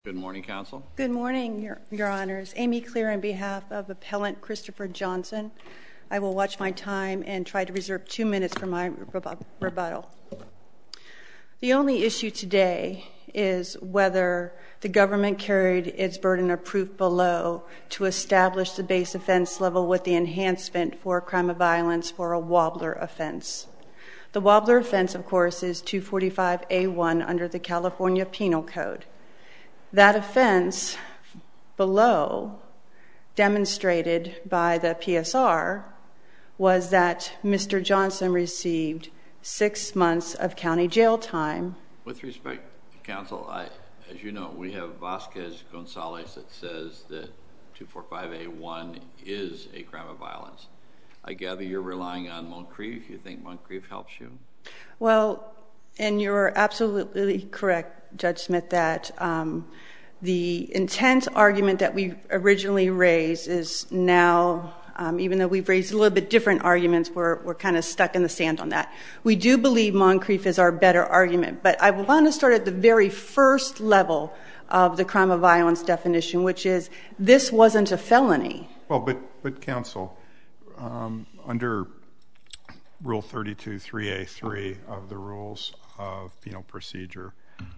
Good morning, Counsel. Good morning, Your Honors. Amy Clear on behalf of Appellant Christopher Johnson. I will watch my time and try to reserve 2 minutes for my rebuttal. The only issue today is whether the government carried its burden of proof below to establish the base offense level with the enhancement for a crime of violence for a wobbler offense. The wobbler offense, of course, is 245A1 under the California Penal Code. That offense below, demonstrated by the PSR, was that Mr. Johnson received 6 months of county jail time. With respect, Counsel, as you know, we have Vasquez-Gonzalez that says that 245A1 is a crime of violence. I gather you're relying on Moncrief. You think Moncrief helps you? Well, and you're absolutely correct, Judge Smith, that the intent argument that we originally raised is now, even though we've raised a little bit different arguments, we're kind of stuck in the sand on that. We do believe Moncrief is our better argument, but I want to start at the very first level of the crime of violence definition, which is this wasn't a felony. Well, but Counsel, under Rule 32.3A.3 of the Rules of Penal Procedure,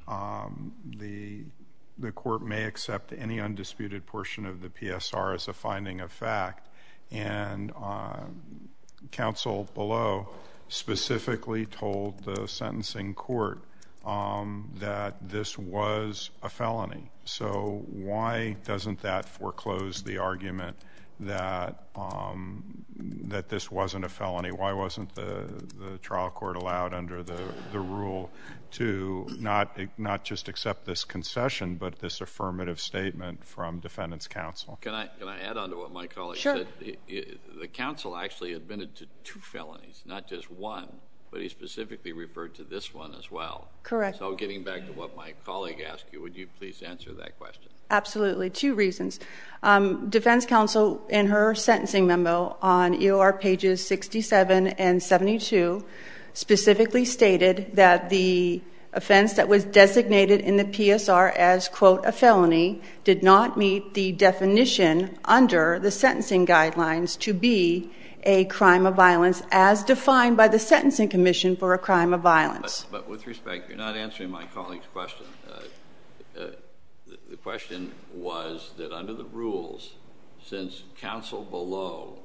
the court may accept any undisputed portion of the PSR as a finding of fact, and counsel below specifically told the sentencing court that this was a felony. So why doesn't that foreclose the argument that that this wasn't a felony? Why wasn't the trial court allowed under the rule to not just accept this concession, but this affirmative statement from defendant's counsel? Can I add on to what my colleague Sure. said? The counsel actually admitted to 2 felonies, not just 1, but he specifically referred to this one as well. Correct. So getting back to what my colleague asked you, would you please answer that question? Absolutely. 2 reasons. Defense counsel, in her sentencing memo on EOR pages 67 and 72, specifically stated that the offense that was designated in the PSR as, quote, a felony, did not meet the definition under the sentencing guidelines to be a crime of violence as defined by the Sentencing Commission for a crime of violence. But with respect, you're not answering my colleague's question. The question was that under the rules, since counsel below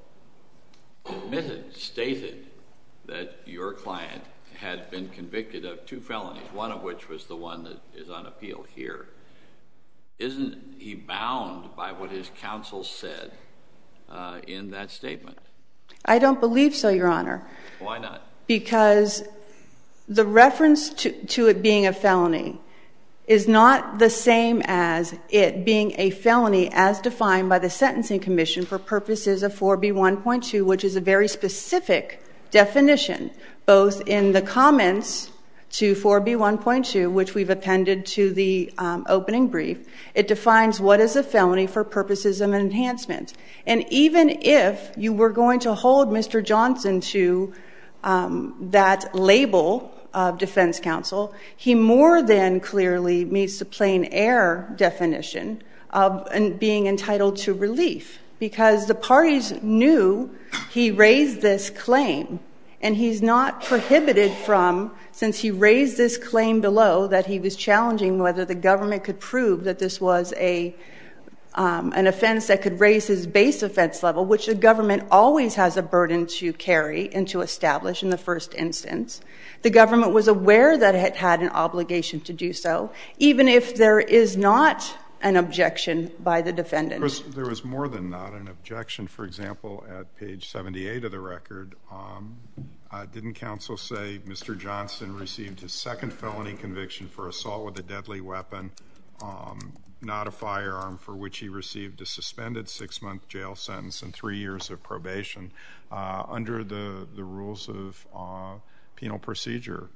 stated that your client had been convicted of 2 felonies, one of which was the one that is on appeal here, isn't he bound by what his counsel said in that statement? I don't believe so, Your Honor. Why not? Because the reference to it being a felony is not the same as it being a felony as defined by the Sentencing Commission for purposes of 4B1.2, which is a very specific definition, both in the comments to 4B1.2, which we've appended to the opening brief. It defines what is a felony for purposes of enhancement. And even if you were going to hold Mr. Johnson to that label of defense counsel, he more than clearly meets the plain air definition of being entitled to relief, because the parties knew he raised this claim, and he's not prohibited from, since he raised this claim below, that he was challenging whether the government could prove that this was an offense that could raise his base offense level, which the government always has a burden to carry and to establish in the first instance. The government was aware that it had an obligation to do so, even if there is not an objection by the defendant. There was more than not an objection. For example, at page 78 of the record, didn't counsel say Mr. Johnson received his 2nd felony conviction for assault with a deadly weapon, not a firearm, for which he received a suspended 6-month jail sentence and 3 years of probation? Under the rules of penal procedure,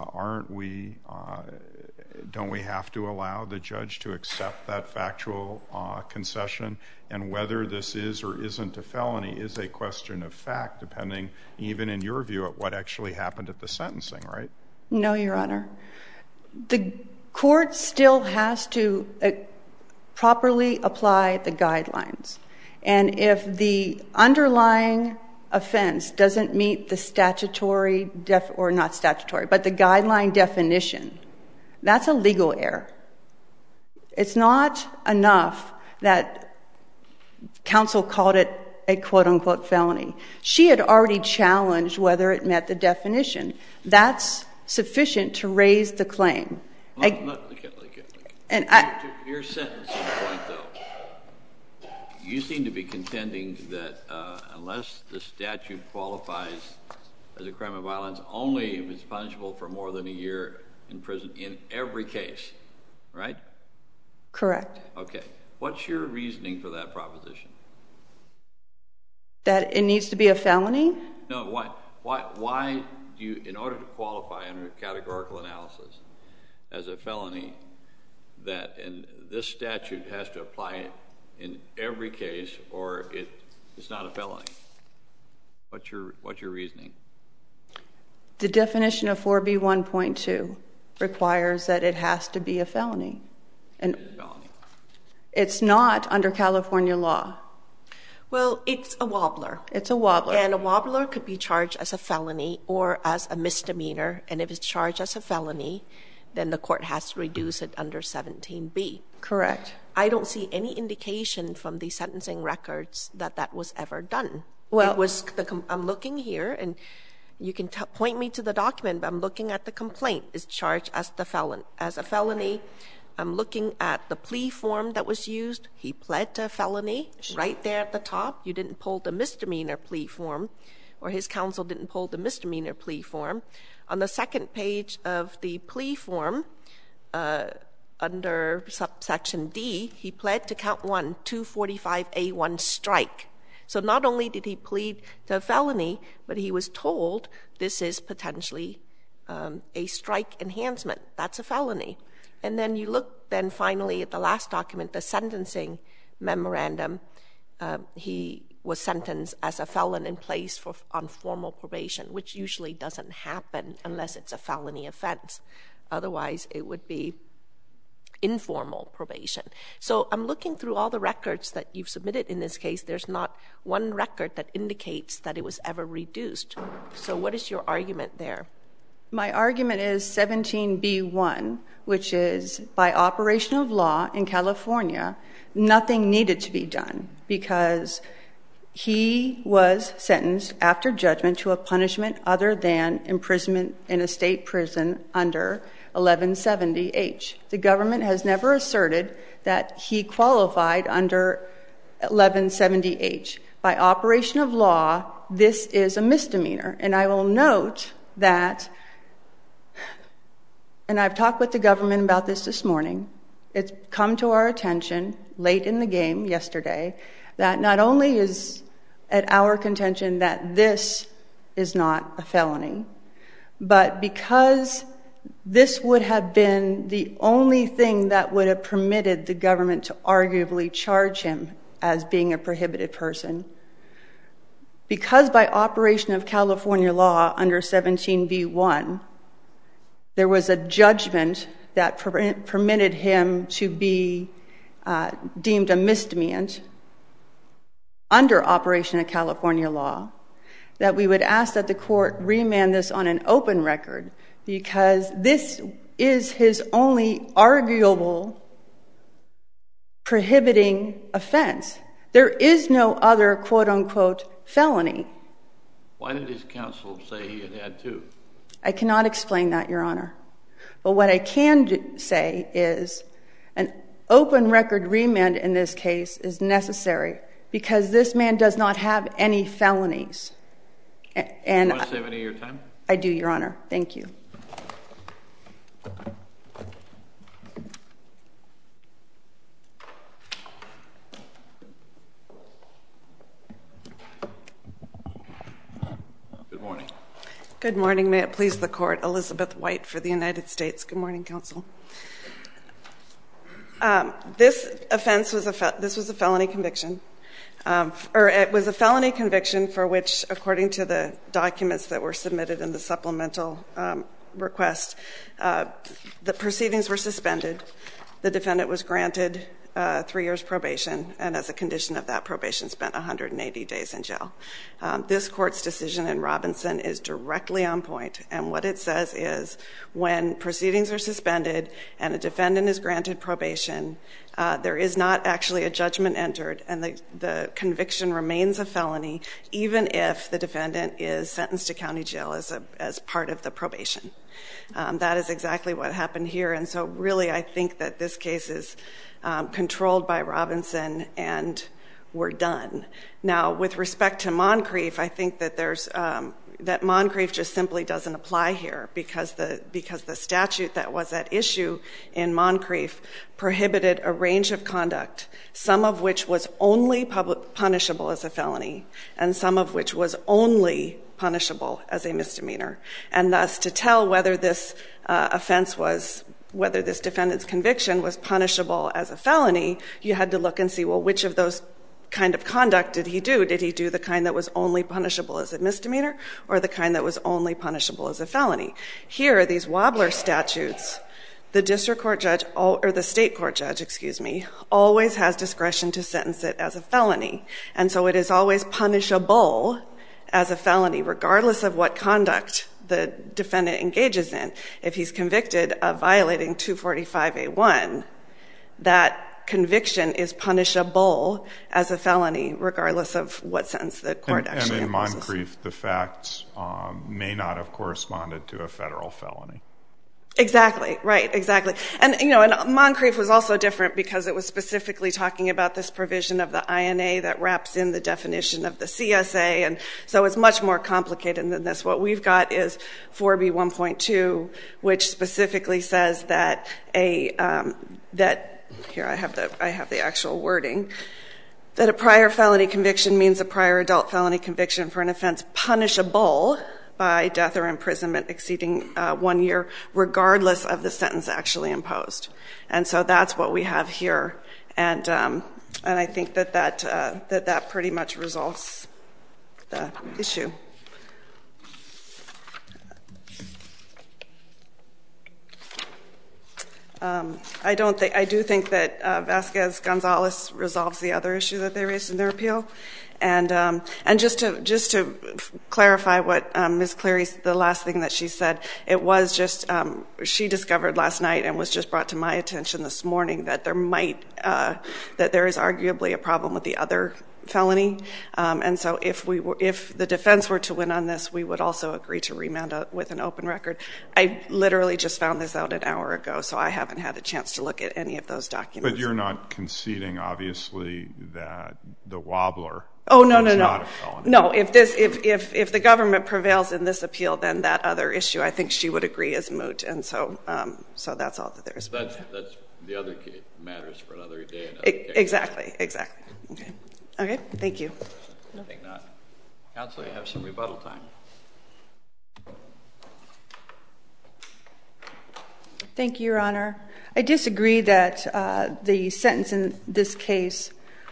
don't we have to allow the judge to accept that factual concession? And whether this is or isn't a felony is a question of fact, depending, even in your view, at what actually happened at the sentencing, right? No, Your Honor. The court still has to properly apply the guidelines. And if the underlying offense doesn't meet the statutory, or not statutory, but the guideline definition, that's a legal error. It's not enough that counsel called it a quote-unquote felony. She had already challenged whether it met the definition. That's sufficient to raise the claim. Your sentencing point, though, you seem to be contending that unless the statute qualifies as a crime of violence, only if it's punishable for more than a year in prison in every case, right? Correct. Okay. What's your reasoning for that proposition? That it needs to be a felony? No, why do you, in order to qualify under categorical analysis as a felony, that in this statute has to apply in every case, or it's not a felony? What's your reasoning? The definition of 4B1.2 requires that it has to be a felony. And it's not under California law. Well, it's a wobbler. It's a wobbler. And a wobbler could be charged as a felony or as a misdemeanor. And if it's charged as a felony, then the court has to reduce it under 17B. Correct. I don't see any indication from the sentencing records that that was ever done. Well, it was I'm looking here, and you can point me to the document, but I'm looking at the complaint. It's charged as a felony. I'm looking at the plea form that was used. He pled to a felony right there at the top. You didn't pull the misdemeanor plea form, or his counsel didn't pull the misdemeanor plea form. On the second page of the plea form, under subsection D, he pled to count 1, 245A1 strike. So not only did he plead to a felony, but he was told this is potentially a strike enhancement. That's a felony. And then you look then finally at the last document, the sentencing memorandum. He was sentenced as a felon in place on formal probation, which usually doesn't happen unless it's a felony offense. Otherwise, it would be informal probation. So I'm looking through all the records that you've submitted in this case. There's not one record that indicates that it was ever reduced. So what is your argument there? My argument is 17B1, which is by operation of law in California, nothing needed to be done because he was sentenced after judgment to a punishment other than imprisonment in a state prison under 1170H. The government has never asserted that he qualified under 1170H. By operation of law, this is a misdemeanor. And I will note that, and I've talked with the government about this morning, it's come to our attention late in the game yesterday that not only is at our contention that this is not a felony, but because this would have been the only thing that would have permitted the government to arguably charge him as being a prohibited person, because by operation of California law under 17B1, there was a judgment that permitted him to be deemed a misdemeanant under operation of California law, that we would ask that the court remand this on an open record because this is his only arguable prohibiting offense. There is no other quote-unquote felony. Why did his counsel say he had two? I cannot explain that, Your Honor. But what I can say is an open record remand in this case is necessary because this man does not have any felonies. And you want to save any of your time? I do, Your Honor. Thank you. Good morning. Good morning. May it please the Court. Elizabeth White for the United States. Good morning, Counsel. This offense was a felony conviction. Or it was a felony conviction for which, according to the documents that were submitted in the supplemental request, the proceedings were suspended. The defendant was granted 3 years probation, and as a condition of that probation spent 180 days in jail. This court's decision in Robinson is directly on point, and what it says is when proceedings are suspended and a defendant is granted probation, there is not actually a judgment entered, and the conviction remains a felony even if the defendant is sentenced to county jail as part of the probation. That is exactly what happened here, and so really I think that this case is controlled by Robinson, and we're done. Now, with respect to Moncrief, I think that that Moncrief just simply doesn't apply here because the statute that was at issue in Moncrief prohibited a range of conduct, some of which was only punishable as a felony, and some of which was only punishable as a misdemeanor. And thus, to tell whether this whether this defendant's conviction was punishable as a felony, you had to look and see, well, which of those kind of conduct did he do? Did he do the kind that was only punishable as a misdemeanor or the kind that was only punishable as a felony? Here, these Wobbler statutes, the district court judge, or the state court judge, always has discretion to sentence it as a felony. And so it is always punishable as a felony, regardless of what conduct the defendant engages in. If he's convicted of violating 245A1, that conviction is punishable as a felony, regardless of what sentence the court actually imposes. And in Moncrief, the facts may not have corresponded to a federal felony. Exactly, right, exactly. And, and Moncrief was also different because it was specifically talking about this provision of the INA that wraps in the definition of the CSA, and so it's much more complicated than this. What we've got is 4B1.2, which specifically says that here I have the actual wording, that a prior felony conviction means a prior adult felony conviction for an offense punishable by death or imprisonment exceeding 1 year, regardless of the sentence actually imposed. And so that's what we have here, and I think that pretty much resolves the issue. I do think that Vasquez-Gonzalez resolves the other issue that they raised in their appeal. And just to clarify what Ms. Cleary, the last thing that she said, it was just she discovered last night and was just brought to my attention this morning that that there is arguably a problem with the other felony, and so if the defense were to win on this, we would also agree to remand with an open record. I literally just found this out an hour ago, so I haven't had a chance to look at any of those documents. But you're not conceding, obviously, that the Wobbler is not a felony. No, if the government prevails in this appeal, then that other issue, I think she would agree, is moot, and so that's all that there is. That's the other matters for another day. Exactly. Okay, thank you. I think not. Counsel, you have some rebuttal time. Thank you, Your Honor. I disagree that the sentence in this case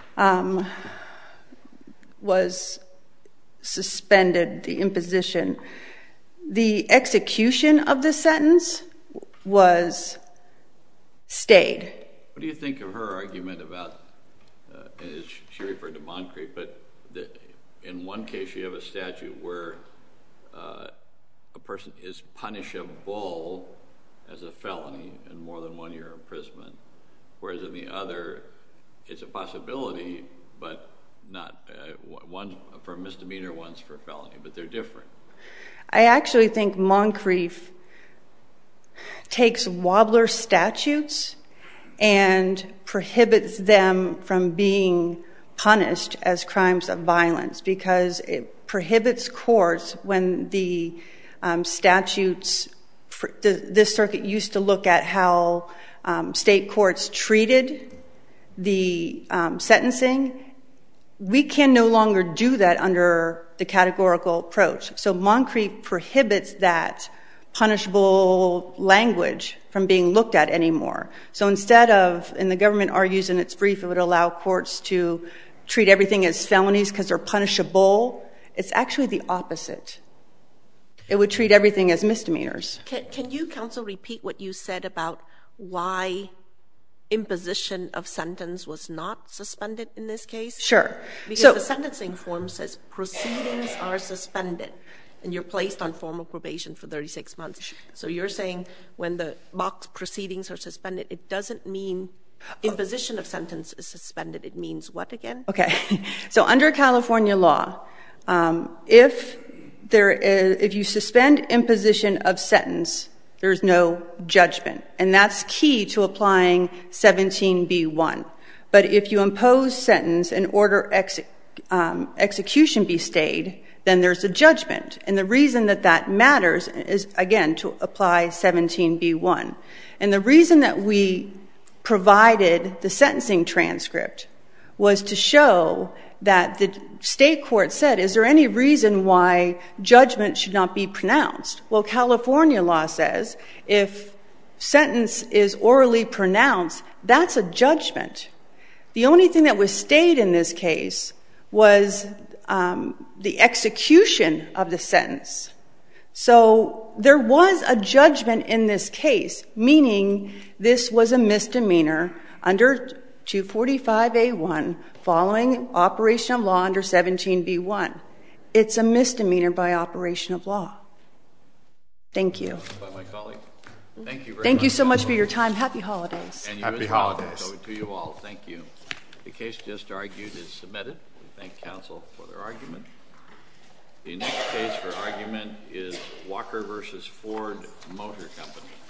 was suspended, the imposition. The execution of the sentence was stayed. What do you think of her argument about, she referred to Moncrief, but in one case you have a statute where a person is punishable as a felony in more than 1 year imprisonment, whereas in the other it's a possibility, but not one for misdemeanor, one's for felony, but they're different. I actually think Moncrief takes Wobbler statutes and prohibits them from being punished as crimes of violence because it prohibits courts when the statutes, this circuit used to look at how state courts treated the sentencing. We can no longer do that under the categorical approach. So Moncrief prohibits that punishable language from being looked at anymore. So instead of, and the government argues in its brief, it would allow courts to treat everything as felonies because they're punishable, it's actually the opposite. It would treat everything as misdemeanors. Can you, counsel, repeat what you said about why imposition of sentence was not suspended in this case? Sure. Because the sentencing form says proceedings are suspended, and you're placed on formal probation for 36 months. So you're saying when the box proceedings are suspended, it doesn't mean imposition of sentence is suspended. It means what again? Okay. So under California law, if you suspend imposition of sentence, there's no judgment. And that's key to applying 17b1. But if you impose sentence and order execution be stayed, then there's a judgment. And the reason that matters is, again, to apply 17b1. And the reason that we provided the sentencing transcript was to show that the state court said, is there any reason why judgment should not be pronounced? Well, California law says if sentence is orally pronounced, that's a judgment. The only thing that was stayed in this case was the execution of the sentence. So there was a judgment in this case, meaning this was a misdemeanor under 245A1 following operation of law under 17b1. It's a misdemeanor by operation of law. Thank you. By my colleague. Thank you very much. Thank you so much for your time. Happy holidays. And you Happy as well. holidays. So to you all, thank you. The case just argued is submitted. We thank counsel for their argument. The next case for argument is Walker versus Ford Motor Company.